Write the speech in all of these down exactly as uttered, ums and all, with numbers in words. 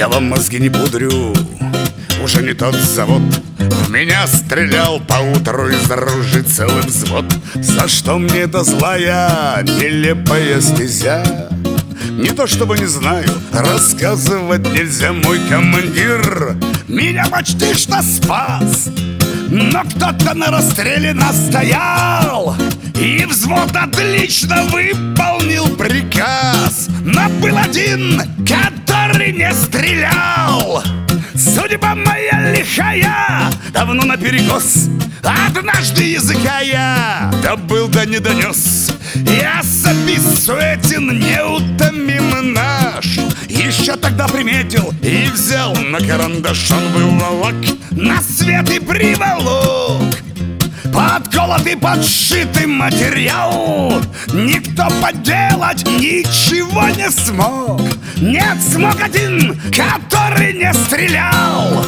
Я вам мозги не пудрю, уже не тот завод. В меня стрелял поутру из ружей целый взвод. За что мне эта злая, нелепая стезя? Не то чтобы не знаю, рассказывать нельзя. Мой командир меня почти что спас, но кто-то на расстреле настоял, и взвод отлично выполнил приказ. Но был один, который не стрелял. Судьба моя лихая, давно наперекос. Однажды языка я добыл да не донес. И особист Суетин неутомим наш еще тогда приметил и взял на карандаш. Он выволок на свет и приволок подколотый, подшитый материал. Никто поделать ничего не смог. Нет, смог один, который не стрелял.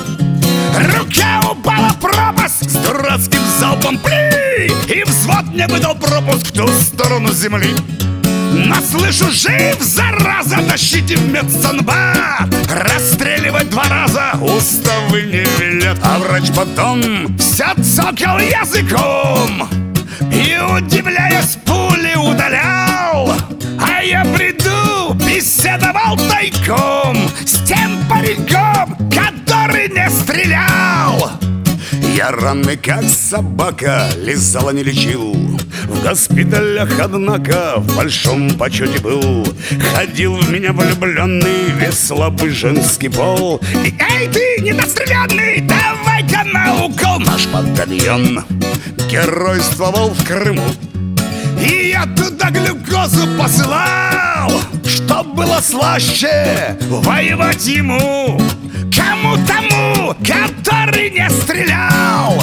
Рука упала в пропасть с дурацким залпом пли, и взвод мне выдал пропуск в ту сторону земли. Но слышу, жив, зараза, тащите в медсанбат. Расстреливать два раза уставы не велят. А врач потом все цокал языком и, удивляясь, пули удалял. А я приду, беседовал тайком с тем пареньком, который не стрелял. Я раны, как собака, лизал, а не лечил. В госпиталях, однако, в большом почете был. Ходил в меня влюбленный весь слабый женский пол. И, эй, ты, недостреленный, давай-ка на укол. Наш батальон геройствовал в Крыму, и я туда глюкозу посылал, чтоб было слаще воевать ему, кому тому, который не стрелял.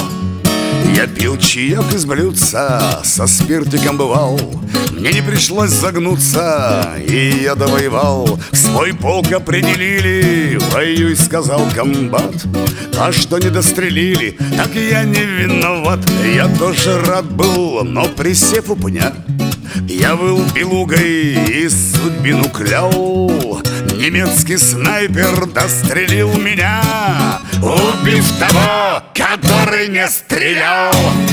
Я пил чаек из блюдца, со спиртиком бывал. Мне не пришлось загнуться, и я довоевал. В свой полк определили, воюй, сказал комбат. А что не дострелили, так я не виноват. Я тоже рад был, но присев у пня, я был белугой и судьбину клял. Немецкий снайпер дострелил меня, убив того, который не стрелял.